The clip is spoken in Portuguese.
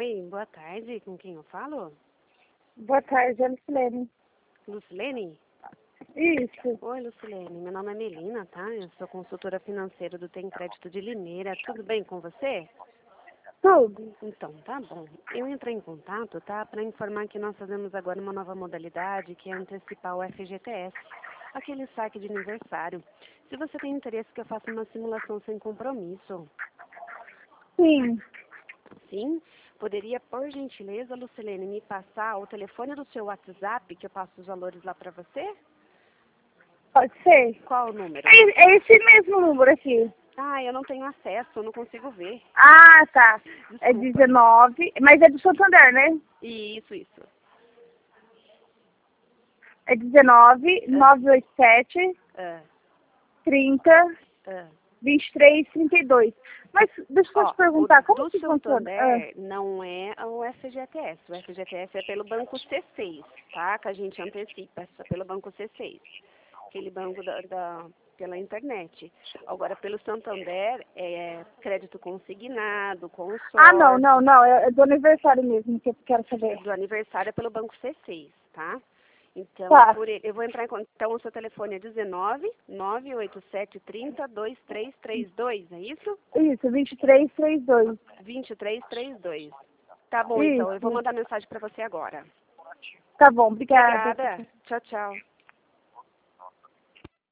Oi, boa tarde. Com quem eu falo? Boa tarde, é Lucilene. Lucilene? Isso, Oi, Lucilene. Meu nome é Melina, tá? Eu sou consultora financeira do Tem Crédito de Limeira. Tudo bem com você? tudo. Então, tá bom. Eu entrei em contato, tá? Para informar que nós fazemos agora uma nova modalidade, que é antecipar o FGTS, aquele saque de aniversário. Se você tem interesse que eu faça uma simulação sem compromisso, Sim, sim? Poderia, por gentileza, Lucilene, me passar o telefone do seu WhatsApp, que eu passo os valores lá para você? pode ser. Qual o número? É esse mesmo número aqui. Ah, eu não tenho acesso, eu não consigo ver. Ah, tá. É Desculpa. 19, mas é do Santander, né? Isso. É 19 Ah, 987 ah, 30 ah. 23 32. Mas deixa eu Ó, te o perguntar, como do que funciona? Santander não é o FGTS. O FGTS é pelo banco C6, tá? Que a gente antecipa, é pelo banco C6. Aquele banco pela internet. Agora, pelo Santander, é crédito consignado, consórcio. Não. É do aniversário mesmo que eu quero saber. Do aniversário é pelo banco C6, tá? Então, Tá, eu vou entrar em contato. Então, o seu telefone é 19 987 30 2332, é isso? isso, 23 32. 2332. Tá bom, então. Eu vou Isso. mandar mensagem para você agora. Tá bom, obrigada. Obrigada. Tchau, tchau.